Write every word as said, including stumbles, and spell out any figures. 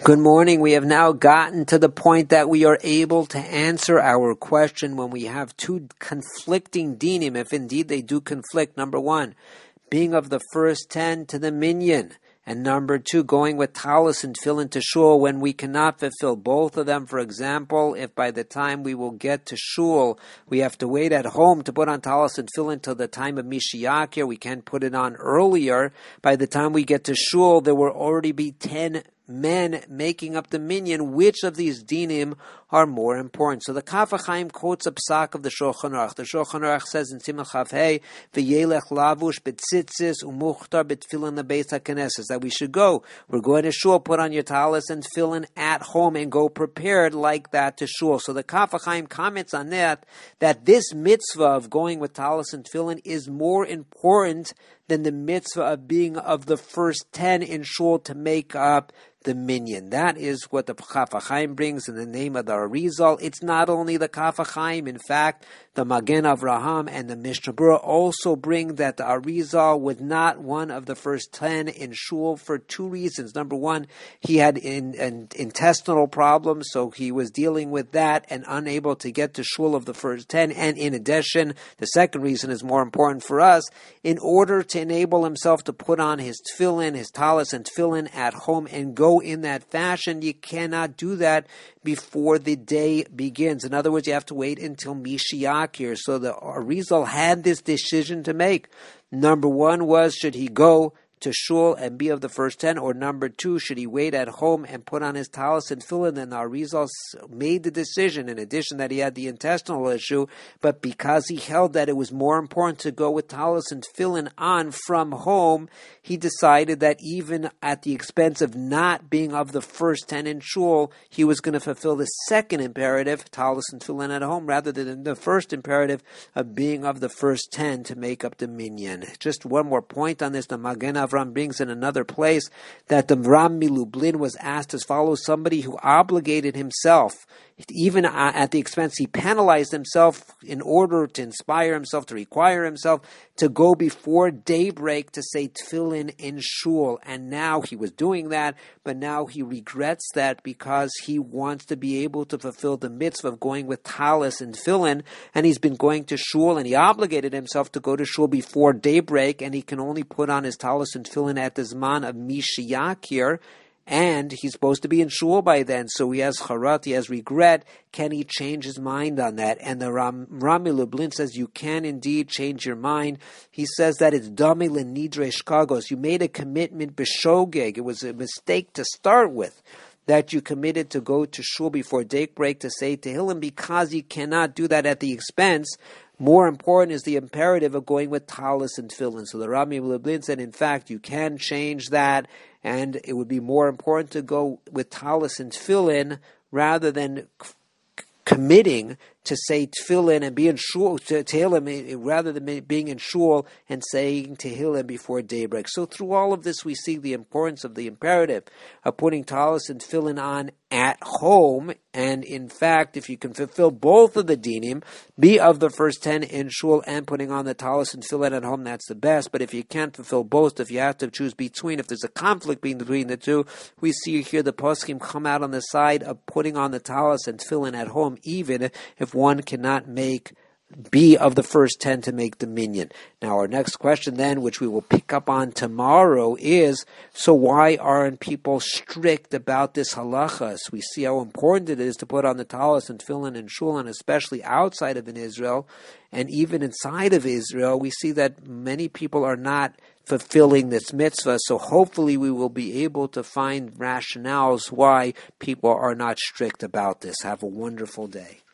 Good morning. We have now gotten to the point that we are able to answer our question when we have two conflicting dinim, if indeed they do conflict. Number one, being of the first ten to the minyan. And number two, going with talis and tefillin to shul when we cannot fulfill both of them. For example, if by the time we will get to shul, we have to wait at home to put on talis and tefillin till the time of Mishiyakir, we can't put it on earlier. By the time we get to shul, there will already be ten men making up the minyan. Which of these dinim are more important? So the Kaf HaChaim quotes a psak of the Shulchan Aruch. The Shulchan Aruch says in Simon Chaf Hey, v'yelech lavush b'tzitzis umuchtar b'tfilin lebeis haKnesses, that we should go. We're going to shul, put on your talis and tefillin at home and go prepared like that to shul. So the Kaf HaChaim comments on that, that this mitzvah of going with talis and tefillin is more important than the mitzvah of being of the first ten in shul to make up the minyan. That is what the Kaf HaChaim brings in the name of the Arizal. It's not only the Kaf HaChaim. In fact, the Magen Avraham and the Mishnah Berurah also bring that the Arizal was not one of the first ten in shul for two reasons. Number one, he had in, in, intestinal problems, so he was dealing with that and unable to get to shul of the first ten. And in addition, the second reason is more important for us. In order to enable himself to put on his tefillin, his talis and tefillin at home and go in that fashion, you cannot do that before the day begins. In other words, you have to wait until Mishiyakir. So the Arizal had this decision to make. Number one was, should he go to shul and be of the first ten, or number two, should he wait at home and put on his talis and tefillin? Then the Arizal made the decision, in addition that he had the intestinal issue, but because he held that it was more important to go with talis and tefillin on from home, he decided that even at the expense of not being of the first ten in shul, he was going to fulfill the second imperative, talis and tefillin at home, rather than the first imperative of being of the first ten to make up the minyan. Just one more point on this. The Magen Avram brings in another place that the Ram Milublin was asked as follows: somebody who obligated himself, even at the expense, he penalized himself in order to inspire himself, to require himself to go before daybreak to say tefillin in shul. And now he was doing that, but now he regrets that because he wants to be able to fulfill the mitzvah of going with talis and tefillin, and he's been going to shul, and he obligated himself to go to shul before daybreak, and he can only put on his talis and tefillin at the zman of Mishiyakir, and he's supposed to be in shul by then, so he has charat, he has regret. Can he change his mind on that? And the Ram, Rami Lublin says you can indeed change your mind. He says that it's dami lenidre shkagos. You made a commitment b'shogeg. It was a mistake to start with, that you committed to go to shul before daybreak to say Tehillim, because you cannot do that at the expense. More important is the imperative of going with talis and tefillin. So the Rami Lublin said, in fact, you can change that, and it would be more important to go with talis and tefillin rather than c- committing to say tefillin and be in shul, to Tehillim, rather than being in shul and saying Tehillim before daybreak. So through all of this, we see the importance of the imperative of putting talis and tefillin on at home. And in fact, if you can fulfill both of the dinim, be of the first ten in shul and putting on the talis and tefillin at home, that's the best. But if you can't fulfill both, if you have to choose between, if there's a conflict between the two, we see here the poskim come out on the side of putting on the talis and tefillin at home, even if one cannot make be of the first ten to make the minyan. Now our next question then, which we will pick up on tomorrow, is, so why aren't people strict about this halachas? We see how important it is to put on the talis and tefillin in shul, and especially outside of in Israel, and even inside of Israel, we see that many people are not fulfilling this mitzvah. So hopefully we will be able to find rationales why people are not strict about this. Have a wonderful day.